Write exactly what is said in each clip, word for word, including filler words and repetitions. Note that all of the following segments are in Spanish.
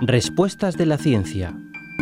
Respuestas de la ciencia.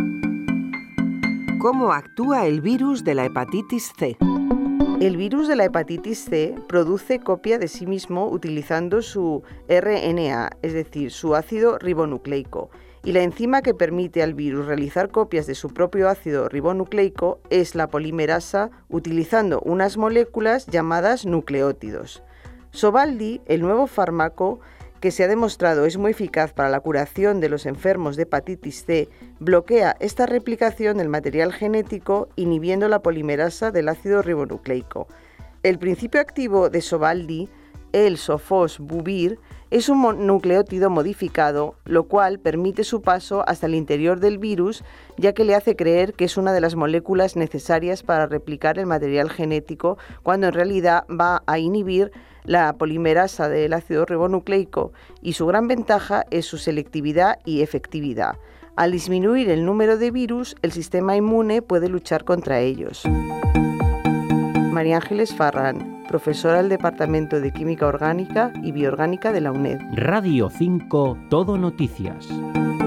¿Cómo actúa el virus de la hepatitis C? El virus de la hepatitis C produce copia de sí mismo utilizando su R N A, es decir, su ácido ribonucleico, y la enzima que permite al virus realizar copias de su propio ácido ribonucleico es la polimerasa, utilizando unas moléculas llamadas nucleótidos. Sovaldi, el nuevo fármaco que se ha demostrado es muy eficaz para la curación de los enfermos de hepatitis C, bloquea esta replicación del material genético inhibiendo la polimerasa del ácido ribonucleico. El principio activo de Sovaldi, el sofosbuvir, es un nucleótido modificado, lo cual permite su paso hasta el interior del virus, ya que le hace creer que es una de las moléculas necesarias para replicar el material genético, cuando en realidad va a inhibir la polimerasa del ácido ribonucleico, y su gran ventaja es su selectividad y efectividad. Al disminuir el número de virus, el sistema inmune puede luchar contra ellos. María Ángeles Farrán, profesora del Departamento de Química Orgánica y Bioorgánica de la UNED. Radio cinco, Todo Noticias.